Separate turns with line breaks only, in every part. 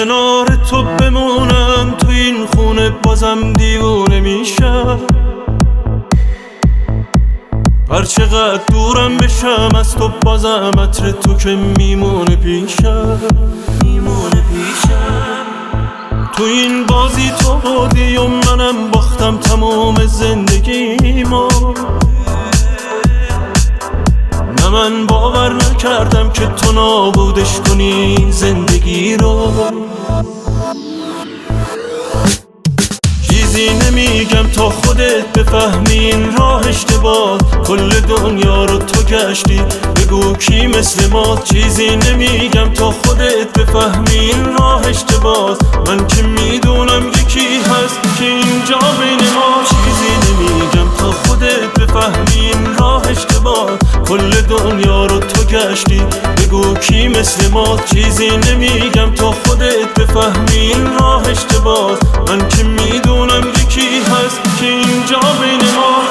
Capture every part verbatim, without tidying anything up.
کنار تو بمونم تو این خونه بازم دیوونه میشم. هر چقدر دورم بشم از تو بازم عطر تو که میمونه پیشم میمونه پیشم. تو این بازی تو بودی و منم باختم تمام زندگیمو. نه من باور نکردم که تو نابودش کنی زندگی رو. چیزی نمیگم تا خودت بفهمی این راه اشتباه. کل دنیا رو تو گشتی بگو کی مثل ما. چیزی نمیگم تا خودت بفهمی این راه اشتباه. من که میدونم یکی هست که اینجا بین ما. چیزی نمیگم تا خودت بفهمی این راه اشتباه. کل دنیا رو تو گشتی بگو کی مثل ما. چیزی نمیگم تا خودت بفهمی این راه اشتباه. من که میدونم یکی هست که اینجا بین ما.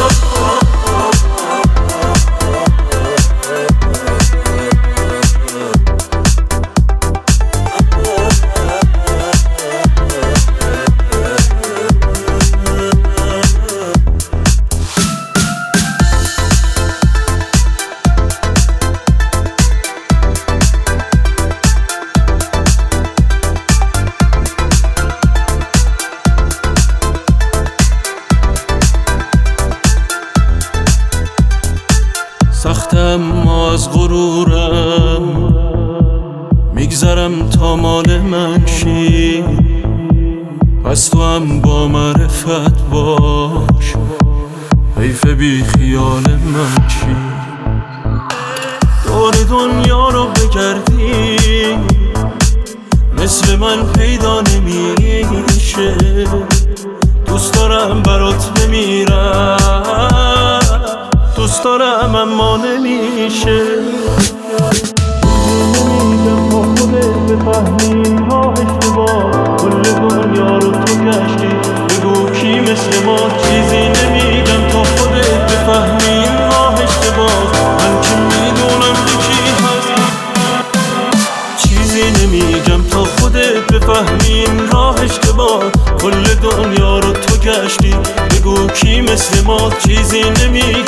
سختم ما از غرورم میگذرم تا مال من شی. پس تو هم با معرفت باش حیف بی خیال من چی. دور دنیا رو بگردی مثل من پیدا نمیشه. دوست دارم برات بمیرم دوست دارم اما نمیشه. نمیگم با خودت بفهمی این راه اشتباه. کل دنیا رو تو گشتی بگو کی مثل ما. چیزی نمیگم تا خودت بفهمی این راه اشتباه. من که میدونم یکی هست. چیزی نمیگم تا خودت بفهمی این راه اشتباه. کل دنیا رو تو گشتی بگو کی مثل ما. چیزی نمیگم